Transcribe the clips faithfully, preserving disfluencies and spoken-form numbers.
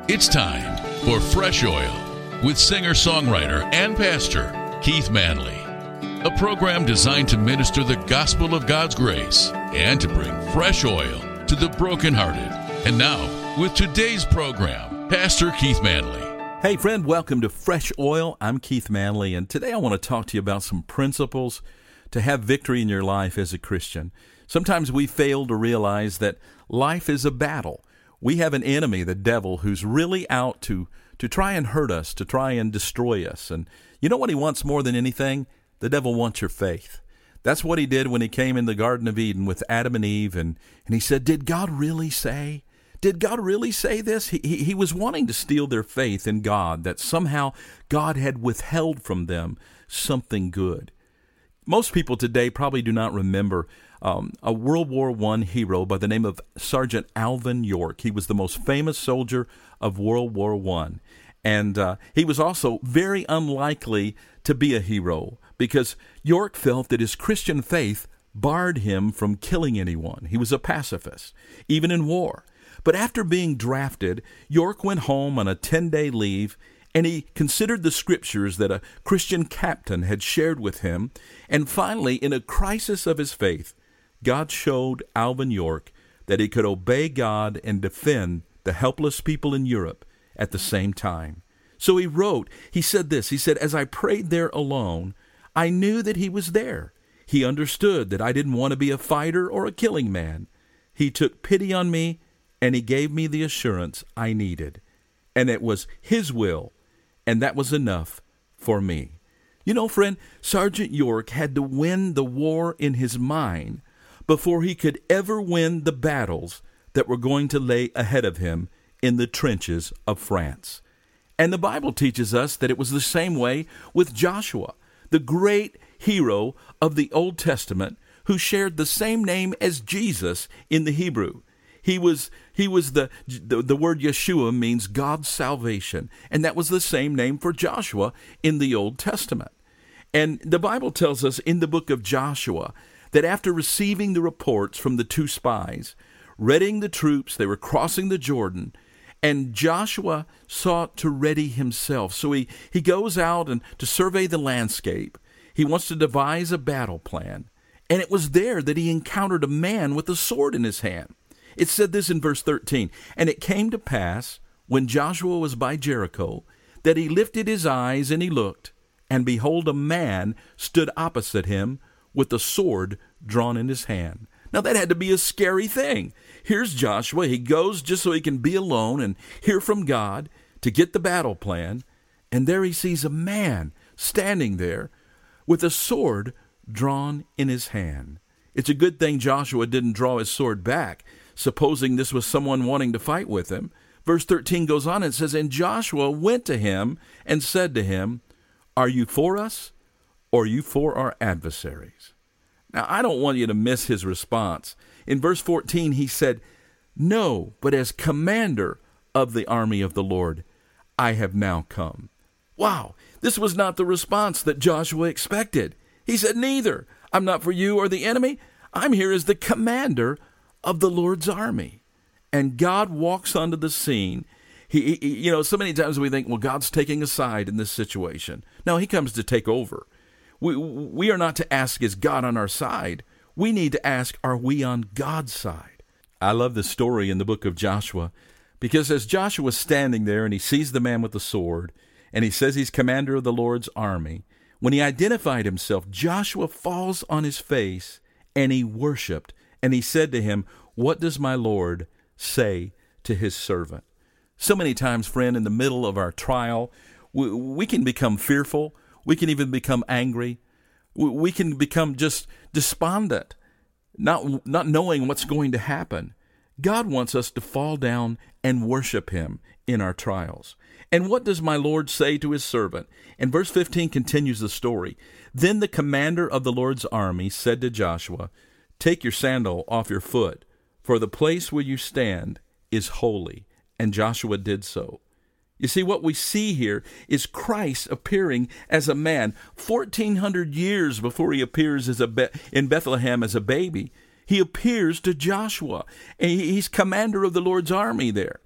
It's time for Fresh Oil with singer-songwriter and pastor Keith Manley, a program designed to minister the gospel of God's grace and to bring fresh oil to the brokenhearted. And now, with today's program, Pastor Keith Manley. Hey friend, welcome to Fresh Oil. I'm Keith Manley, and today I want to talk to you about some principles to have victory in your life as a Christian. Sometimes we fail to realize that life is a battle. We have an enemy, the devil, who's really out to, to try and hurt us, to try and destroy us. And you know what he wants more than anything? The devil wants your faith. That's what he did when he came in the Garden of Eden with Adam and Eve, and, and he said, did God really say? Did God really say this? He, he, he was wanting to steal their faith in God, that somehow God had withheld from them something good. Most people today probably do not remember um, a World War One hero by the name of Sergeant Alvin York. He was the most famous soldier of World War One. And uh, he was also very unlikely to be a hero because York felt that his Christian faith barred him from killing anyone. He was a pacifist, even in war. But after being drafted, York went home on a ten-day leave, and he considered the scriptures that a Christian captain had shared with him. And finally, in a crisis of his faith, God showed Alvin York that he could obey God and defend the helpless people in Europe at the same time. So he wrote, he said this, he said, as I prayed there alone, I knew that he was there. He understood that I didn't want to be a fighter or a killing man. He took pity on me, and he gave me the assurance I needed. And it was his will, and that was enough for me. You know, friend, Sergeant York had to win the war in his mind before he could ever win the battles that were going to lay ahead of him in the trenches of France. And the Bible teaches us that it was the same way with Joshua, the great hero of the Old Testament, who shared the same name as Jesus in the Hebrew. He was he was the, the the word Yeshua means God's salvation, and that was the same name for Joshua in the Old Testament. And the Bible tells us in the book of Joshua that after receiving the reports from the two spies, readying the troops, they were crossing the Jordan, and Joshua sought to ready himself. So he, he goes out and to survey the landscape. He wants to devise a battle plan. And it was there that he encountered a man with a sword in his hand. It said this in verse thirteen, and it came to pass, when Joshua was by Jericho, that he lifted his eyes and he looked, and behold, a man stood opposite him with a sword drawn in his hand. Now that had to be a scary thing. Here's Joshua. He goes just so he can be alone and hear from God to get the battle plan. And there he sees a man standing there with a sword drawn in his hand. It's a good thing Joshua didn't draw his sword back, supposing this was someone wanting to fight with him. Verse thirteen goes on and says, and Joshua went to him and said to him, are you for us, or are you for our adversaries? Now, I don't want you to miss his response. In verse fourteen, he said, no, but as commander of the army of the Lord, I have now come. Wow, this was not the response that Joshua expected. He said, neither. I'm not for you or the enemy. I'm here as the commander of the Lord's army. And God walks onto the scene. He, he, you know, so many times we think, well, God's taking a side in this situation. No, he comes to take over. We, we are not to ask, is God on our side? We need to ask, are we on God's side? I love this story in the book of Joshua, because as Joshua's standing there and he sees the man with the sword, and he says he's commander of the Lord's army, when he identified himself, Joshua falls on his face and he worshiped, and he said to him, what does my Lord say to his servant? So many times, friend, in the middle of our trial, we, we can become fearful. We can even become angry. We, we can become just despondent, not, not knowing what's going to happen. God wants us to fall down and worship him in our trials. And what does my Lord say to his servant? And verse fifteen continues the story. Then the commander of the Lord's army said to Joshua, take your sandal off your foot, for the place where you stand is holy. And Joshua did so. You see, what we see here is Christ appearing as a man fourteen hundred years before he appears as a be- in Bethlehem as a baby. He appears to Joshua, and he's commander of the Lord's army there.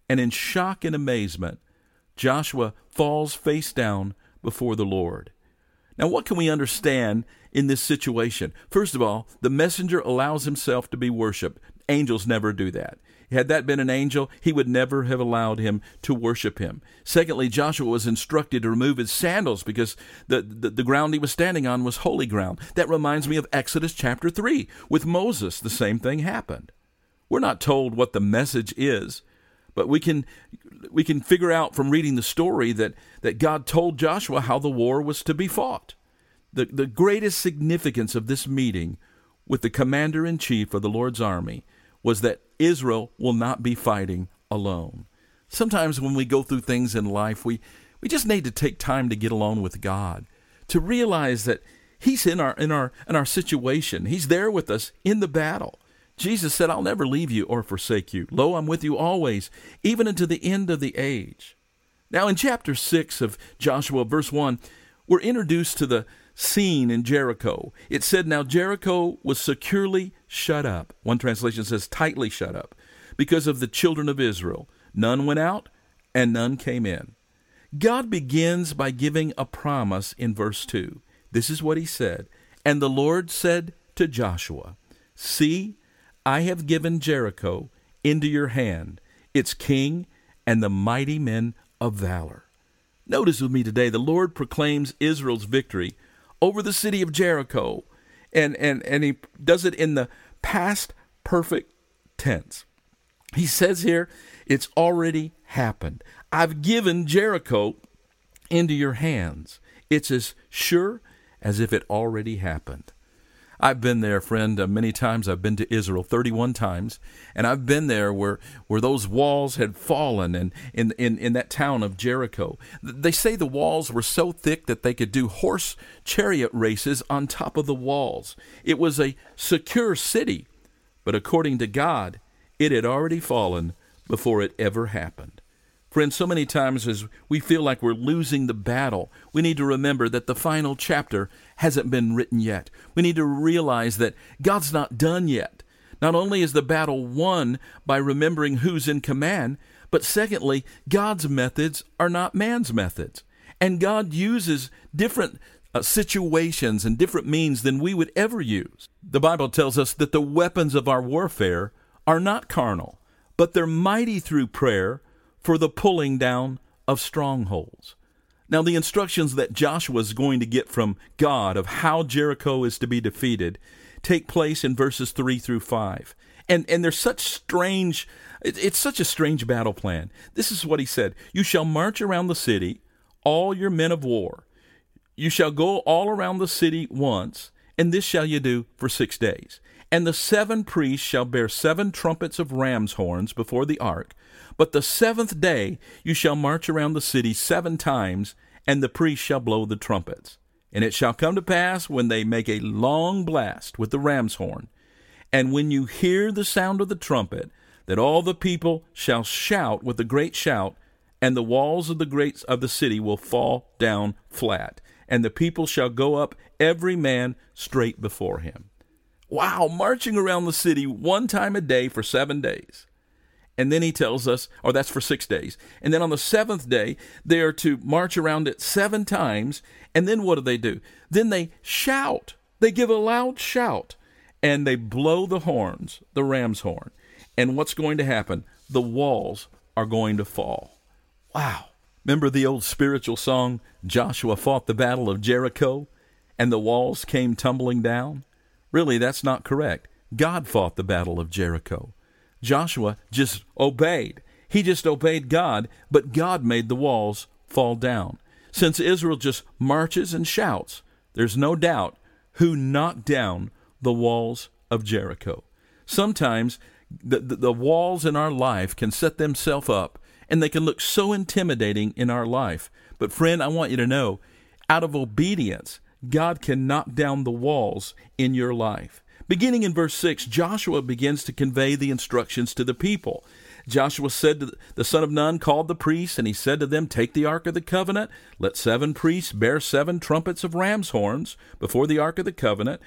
and in shock and amazement, Joshua falls face down before the Lord. Now, what can we understand in this situation? First of all, the messenger allows himself to be worshiped. Angels never do that. Had that been an angel, he would never have allowed him to worship him. Secondly, Joshua was instructed to remove his sandals because the, the, the ground he was standing on was holy ground. That reminds me of Exodus chapter three. With Moses, the same thing happened. We're not told what the message is, but we can we can figure out from reading the story that, that God told Joshua how the war was to be fought. The, the greatest significance of this meeting with the commander-in-chief of the Lord's army was that Israel will not be fighting alone. Sometimes when we go through things in life, we, we just need to take time to get alone with God, to realize that He's in our in our in our situation. He's there with us in the battle. Jesus said, I'll never leave you or forsake you. Lo, I'm with you always, even unto the end of the age. Now, in chapter six of Joshua, verse one, we're introduced to the scene in Jericho. It said, now Jericho was securely shut up. One translation says tightly shut up because of the children of Israel. None went out and none came in. God begins by giving a promise in verse two. This is what he said. And the Lord said to Joshua, see, I have given Jericho into your hand, its king and the mighty men of valor. Notice with me today, the Lord proclaims Israel's victory over the city of Jericho, and, and, and he does it in the past perfect tense. He says here, it's already happened. I've given Jericho into your hands. It's as sure as if it already happened. I've been there, friend, uh, many times. I've been to Israel thirty-one times, and I've been there where, where those walls had fallen and in, in, in that town of Jericho. They say the walls were so thick that they could do horse chariot races on top of the walls. It was a secure city, but according to God, it had already fallen before it ever happened. Friends, so many times as we feel like we're losing the battle, we need to remember that the final chapter hasn't been written yet. We need to realize that God's not done yet. Not only is the battle won by remembering who's in command, but secondly, God's methods are not man's methods. And God uses different uh, situations and different means than we would ever use. The Bible tells us that the weapons of our warfare are not carnal, but they're mighty through prayer for the pulling down of strongholds. Now, the instructions that Joshua is going to get from God of how Jericho is to be defeated take place in verses three through five. And, and there's such strange, it, it's such a strange battle plan. This is what he said. You shall march around the city, all your men of war. You shall go all around the city once, and this shall you do for six days. And the seven priests shall bear seven trumpets of ram's horns before the ark. But the seventh day you shall march around the city seven times, and the priests shall blow the trumpets. And it shall come to pass, when they make a long blast with the ram's horn, and when you hear the sound of the trumpet, that all the people shall shout with a great shout, and the walls of the gates of the city will fall down flat, and the people shall go up every man straight before him. Wow, marching around the city one time a day for seven days. And then he tells us, or that's for six days. And then on the seventh day, they are to march around it seven times. And then what do they do? Then they shout. They give a loud shout. And they blow the horns, the ram's horn. And what's going to happen? The walls are going to fall. Wow. Remember the old spiritual song, Joshua fought the battle of Jericho, and the walls came tumbling down? Really, that's not correct. God fought the battle of Jericho. Joshua just obeyed. He just obeyed God, but God made the walls fall down. Since Israel just marches and shouts, there's no doubt who knocked down the walls of Jericho. Sometimes the, the, the walls in our life can set themselves up, and they can look so intimidating in our life. But friend, I want you to know, out of obedience, God can knock down the walls in your life. Beginning in verse six, Joshua begins to convey the instructions to the people. Joshua said to the son of Nun, called the priests, and he said to them, take the ark of the covenant, let seven priests bear seven trumpets of ram's horns before the ark of the covenant,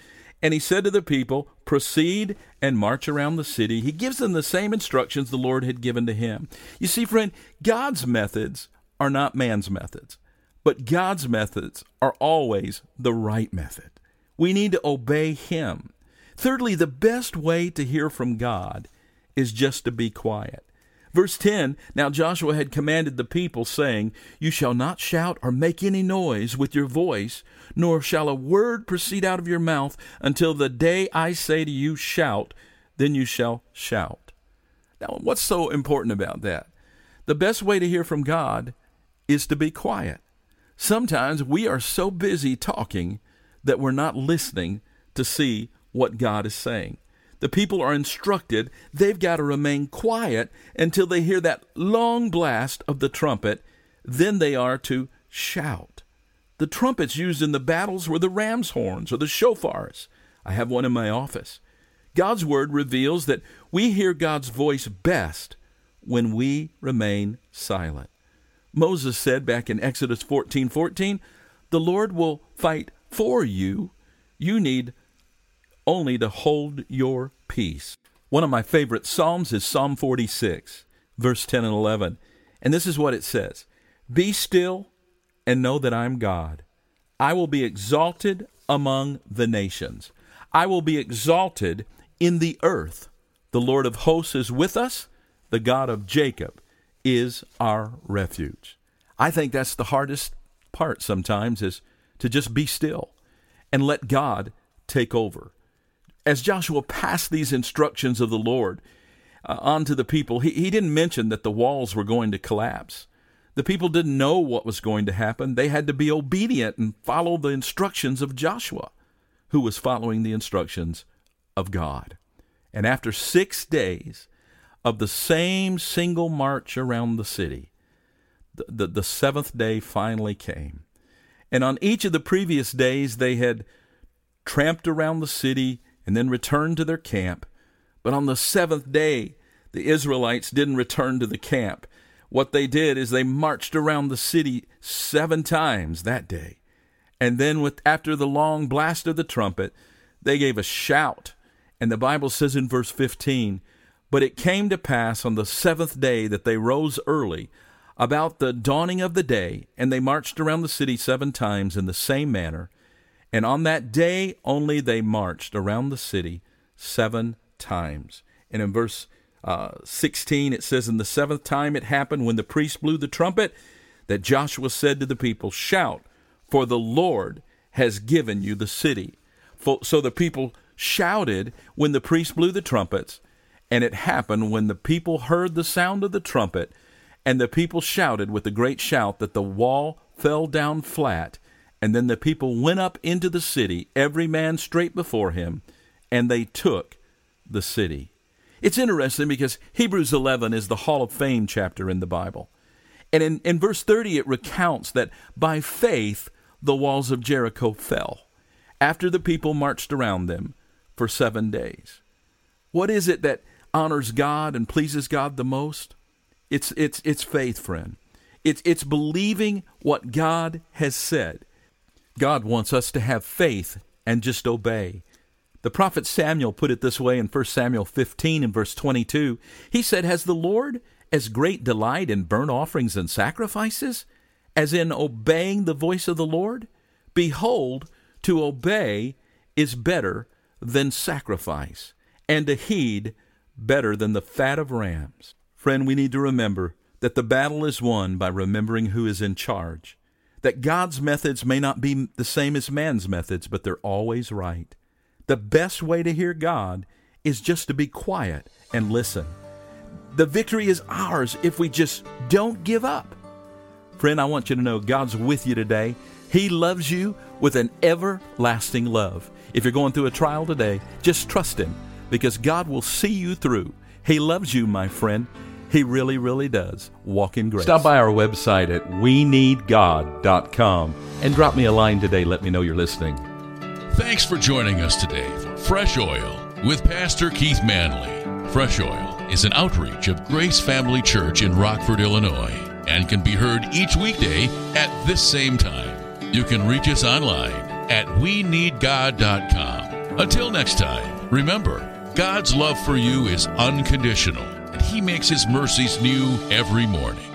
And he said to the people, proceed and march around the city. He gives them the same instructions the Lord had given to him. You see, friend, God's methods are not man's methods, but God's methods are always the right method. We need to obey him. Thirdly, the best way to hear from God is just to be quiet. Verse ten, now Joshua had commanded the people, saying, you shall not shout or make any noise with your voice, nor shall a word proceed out of your mouth until the day I say to you, shout, then you shall shout. Now, what's so important about that? The best way to hear from God is to be quiet. Sometimes we are so busy talking that we're not listening to see what God is saying. The people are instructed they've got to remain quiet until they hear that long blast of the trumpet. Then they are to shout. The trumpets used in the battles were the ram's horns or the shofars. I have one in my office. God's word reveals that we hear God's voice best when we remain silent. Moses said back in Exodus fourteen fourteen, the Lord will fight for you. You need only to hold your peace. One of my favorite Psalms is Psalm forty-six, verse ten and eleven. And this is what it says. Be still and know that I am God. I will be exalted among the nations. I will be exalted in the earth. The Lord of hosts is with us. The God of Jacob is our refuge. I think that's the hardest part sometimes, is to just be still and let God take over. As Joshua passed these instructions of the Lord uh, on to the people, he, he didn't mention that the walls were going to collapse. The people didn't know what was going to happen. They had to be obedient and follow the instructions of Joshua, who was following the instructions of God. And after six days of the same single march around the city, the, the, the seventh day finally came. And on each of the previous days, they had tramped around the city and then returned to their camp. But on the seventh day, the Israelites didn't return to the camp. What they did is they marched around the city seven times that day. And then with after the long blast of the trumpet, they gave a shout. And the Bible says in verse fifteen, but it came to pass on the seventh day that they rose early, about the dawning of the day, and they marched around the city seven times in the same manner. And on that day only they marched around the city seven times. And in verse uh, sixteen, it says, in the seventh time it happened when the priest blew the trumpet, that Joshua said to the people, shout, for the Lord has given you the city. For, so the people shouted when the priest blew the trumpets, and it happened when the people heard the sound of the trumpet, and the people shouted with a great shout that the wall fell down flat. And then the people went up into the city, every man straight before him, and they took the city. It's interesting because Hebrews eleven is the Hall of Fame chapter in the Bible. And in, in verse thirty, it recounts that by faith the walls of Jericho fell, after the people marched around them for seven days. What is it that honors God and pleases God the most? It's, it's, it's faith, friend. It's, it's believing what God has said. God wants us to have faith and just obey. The prophet Samuel put it this way in First Samuel fifteen and verse twenty-two. He said, has the Lord as great delight in burnt offerings and sacrifices as in obeying the voice of the Lord? Behold, to obey is better than sacrifice, and to heed better than the fat of rams. Friend, we need to remember that the battle is won by remembering who is in charge. That God's methods may not be the same as man's methods, but they're always right. The best way to hear God is just to be quiet and listen. The victory is ours if we just don't give up. Friend, I want you to know God's with you today. He loves you with an everlasting love. If you're going through a trial today, just trust Him, because God will see you through. He loves you, my friend. He really, really does. Walk in grace. Stop by our website at we need god dot com and drop me a line today. Let me know you're listening. Thanks for joining us today for Fresh Oil with Pastor Keith Manley. Fresh Oil is an outreach of Grace Family Church in Rockford, Illinois, and can be heard each weekday at this same time. You can reach us online at we need god dot com Until next time, remember, God's love for you is unconditional, and He makes His mercies new every morning.